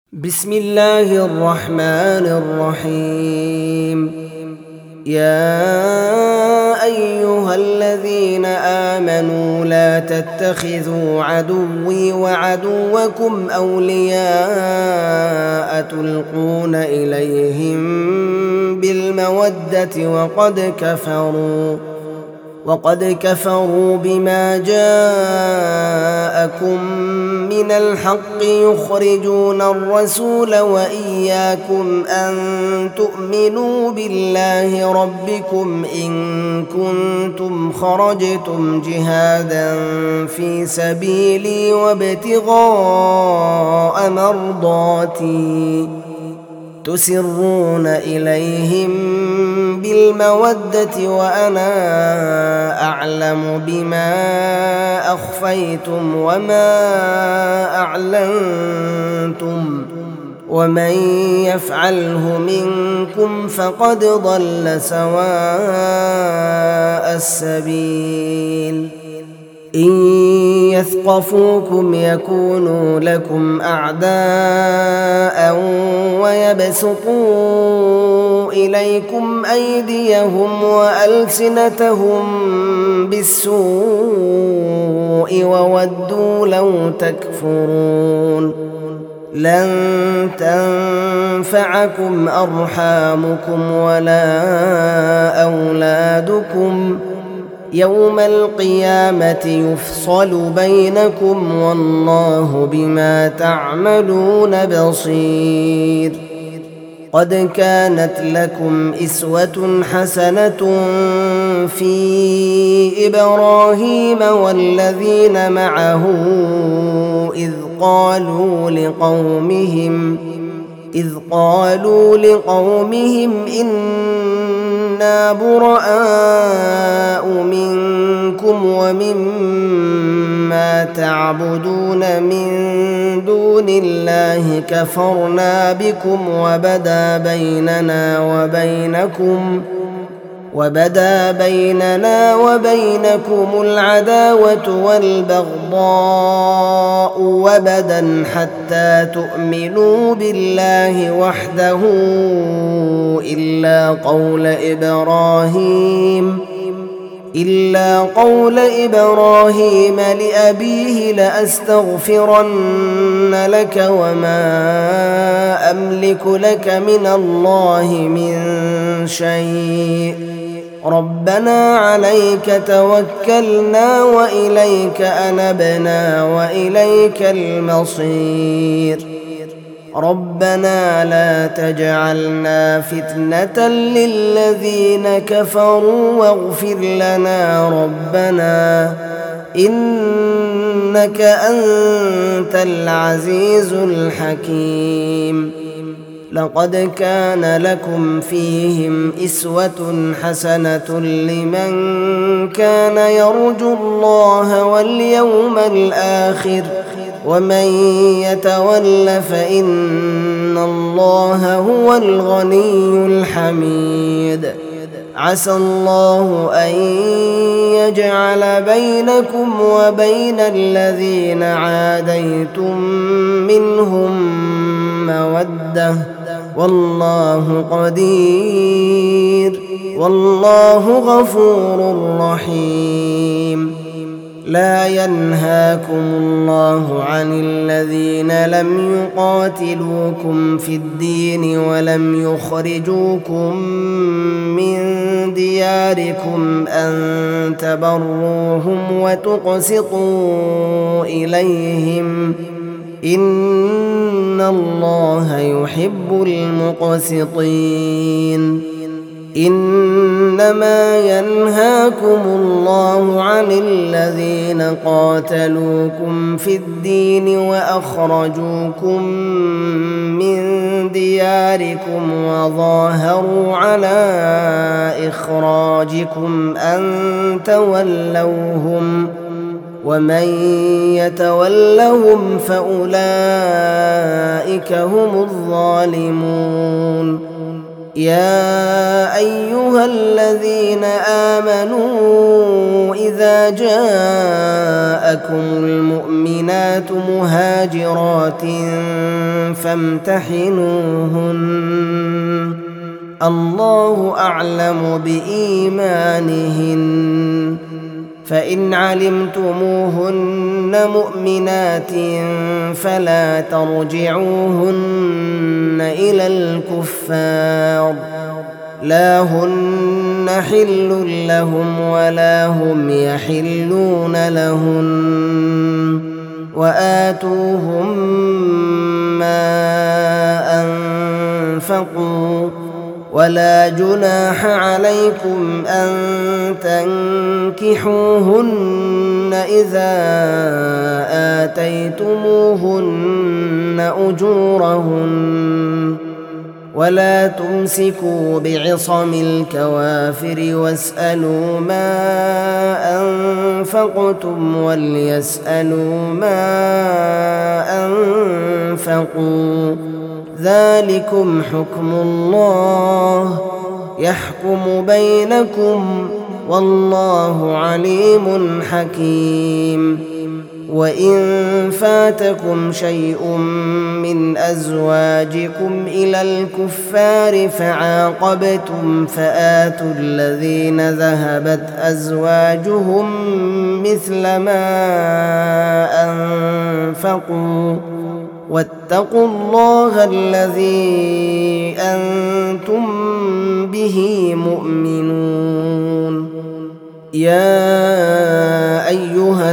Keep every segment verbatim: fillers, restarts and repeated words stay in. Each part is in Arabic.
بسم الله الرحمن الرحيم. يا أيها الذين آمنوا لا تتخذوا عدوي وعدوكم أولياء تلقون إليهم بالمودة وقد كفروا وقد كفروا بما جاءكم من الحق يخرجون الرسول وإياكم أن تؤمنوا بالله ربكم إن كنتم خرجتم جهادا في سبيلي وابتغاء مرضاتي تسرون إليهم بالمودة وأنا أعلم بما أخفيتم وما أعلنتم ومن يفعله منكم فقد ضل سواء السبيل. إن يثقفوكم يكونوا لكم أعداء ويبسطوا إليكم أيديهم وألسنتهم بالسوء وودوا لو تكفرون. لن تنفعكم أرحامكم ولا أولادكم يوم القيامة يفصل بينكم والله بما تعملون بصير. قد كانت لكم إسوة حسنة في إبراهيم والذين معه إذ قالوا لقومهم إذ قالوا لقومهم إنا براء منكم ومما تعبدون من دون الله كفرنا بكم وبدا بيننا وبينكم وبدا بيننا وبينكم العداوة والبغضاء وبدا حتى تؤمنوا بالله وحده إلا قول إبراهيم إلا قول إبراهيم لأبيه لأستغفرن لك وما أملك لك من الله من شيء ربنا عليك توكلنا وإليك أنبنا وإليك المصير. ربنا لا تجعلنا فتنة للذين كفروا واغفر لنا ربنا إنك أنت العزيز الحكيم. لقد كان لكم فيهم إسوة حسنة لمن كان يرجو الله واليوم الآخر ومن يتول فإن الله هو الغني الحميد. عسى الله أن يجعل بينكم وبين الذين عاديتم منهم مودة والله قدير والله غفور رحيم. لا ينهاكم الله عن الذين لم يقاتلوكم في الدين ولم يخرجوكم من دياركم أن تبروهم وتقسطوا إليهم إن الله يحب المقسطين. إنما ينهاكم الله عن الذين قاتلوكم في الدين وأخرجوكم من دياركم وظاهروا على إخراجكم أن تولوهم ومن يتولهم فأولئك هم الظالمون. يا أيها الذين آمنوا إذا جاءكم المؤمنات مهاجرات فامتحنوهن الله أعلم بإيمانهن فإن علمتموهن مؤمنات فلا ترجعوهن إلى الكفار لا هن حل لهم ولا هم يحلون لهن وآتوهم ما أنفقوا ولا جناح عليكم أن تنكحوهن إذا آتيتموهن أجورهن ولا تمسكوا بعصم الكوافر واسألوا ما أنفقتم وليسألوا ما أنفقوا ذلكم حكم الله يحكم بينكم والله عليم حكيم وإن فاتكم شيء من أزواجكم إلى الكفار فعاقبتم فآتوا الذين ذهبت أزواجهم مثل ما أنفقوا واتقوا الله الذي أنتم به مؤمنون يا أيها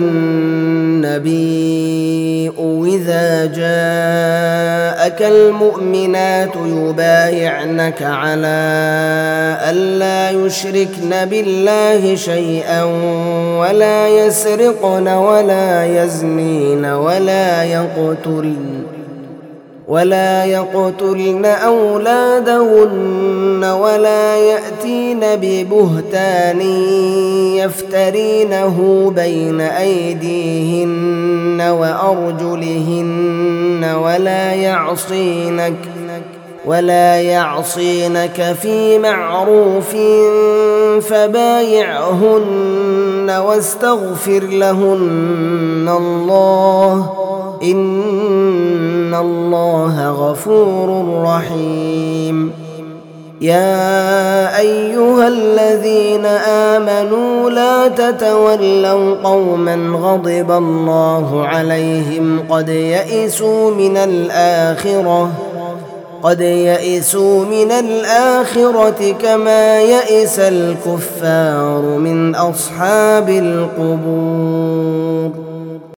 النبي إذا جاءك المؤمنات يبايعنك على ألا يشركن بالله شيئا ولا يسرقن ولا يزنين ولا يقتلن ولا يقتلن أولادهن ولا يأتين ببهتان يفترينه بين أيديهن وأرجلهن ولا يعصينك ولا يعصينك في معروف فبايعهن واستغفر لهن الله إن الله غفور رحيم يا أيها الذين آمنوا لا تتولوا قوما غضب الله عليهم قد يئسوا من الآخرة قد يئسوا من الآخرة كما يئس الكفار من أصحاب القبور